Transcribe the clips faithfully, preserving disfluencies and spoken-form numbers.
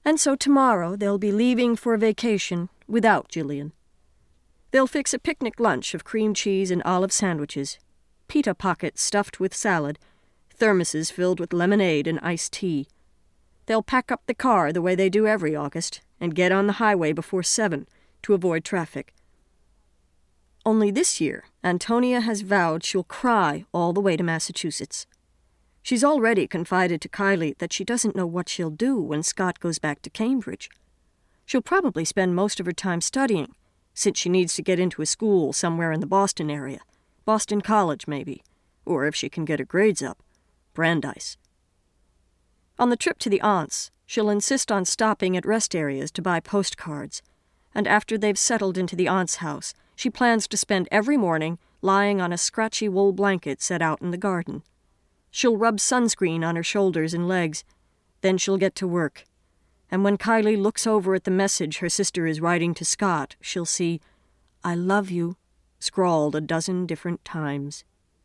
And so tomorrow they'll be leaving for a vacation without Jillian. They'll fix a picnic lunch of cream cheese and olive sandwiches, pita pockets stuffed with salad, thermoses filled with lemonade and iced tea. They'll pack up the car the way they do every August and get on the highway before seven to avoid traffic. Only this year, Antonia has vowed she'll cry all the way to Massachusetts. She's already confided to Kylie that she doesn't know what she'll do when Scott goes back to Cambridge. She'll probably spend most of her time studying, since she needs to get into a school somewhere in the Boston area. Boston College, maybe. Or, if she can get her grades up, Brandeis. On the trip to the aunt's, she'll insist on stopping at rest areas to buy postcards, and after they've settled into the aunt's house, she plans to spend every morning lying on a scratchy wool blanket set out in the garden. She'll rub sunscreen on her shoulders and legs. Then she'll get to work. And when Kylie looks over at the message her sister is writing to Scott, she'll see, "I love you," scrawled a dozen different times.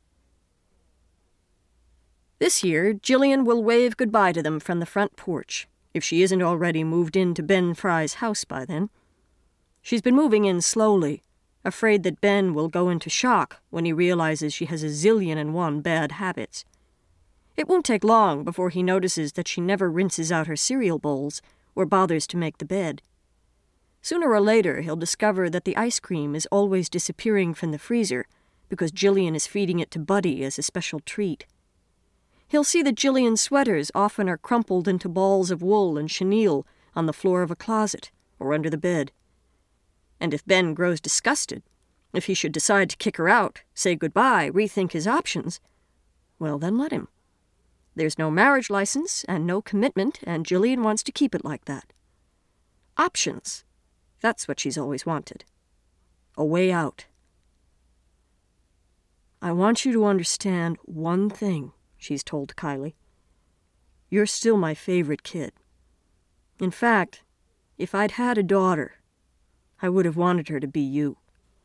This year, Jillian will wave goodbye to them from the front porch, if she isn't already moved into Ben Fry's house by then. She's been moving in slowly, afraid that Ben will go into shock when he realizes she has a zillion and one bad habits. It won't take long before he notices that she never rinses out her cereal bowls or bothers to make the bed. Sooner or later, he'll discover that the ice cream is always disappearing from the freezer because Jillian is feeding it to Buddy as a special treat. He'll see that Jillian's sweaters often are crumpled into balls of wool and chenille on the floor of a closet or under the bed. And if Ben grows disgusted, if he should decide to kick her out, say goodbye, rethink his options, well, then let him. There's no marriage license and no commitment, and Jillian wants to keep it like that. Options. That's what she's always wanted. A way out. "I want you to understand one thing," she's told Kylie. "You're still my favorite kid. In fact, if I'd had a daughter, I would have wanted her to be you."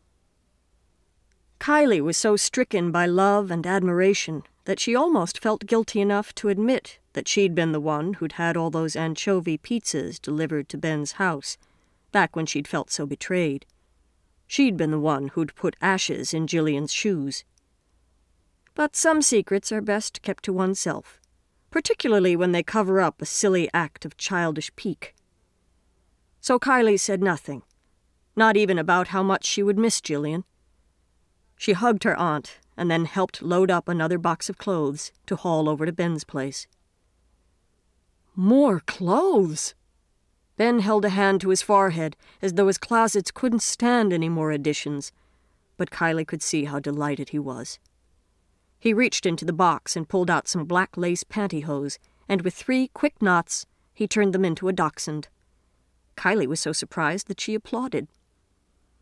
Kylie was so stricken by love and admiration that she almost felt guilty enough to admit that she'd been the one who'd had all those anchovy pizzas delivered to Ben's house, back when she'd felt so betrayed. She'd been the one who'd put ashes in Jillian's shoes. But some secrets are best kept to oneself, particularly when they cover up a silly act of childish pique. So Kylie said nothing, not even about how much she would miss Jillian. She hugged her aunt and then helped load up another box of clothes to haul over to Ben's place. More clothes! Ben held a hand to his forehead as though his closets couldn't stand any more additions, but Kylie could see how delighted he was. He reached into the box and pulled out some black lace pantyhose, and with three quick knots, he turned them into a dachshund. Kylie was so surprised that she applauded.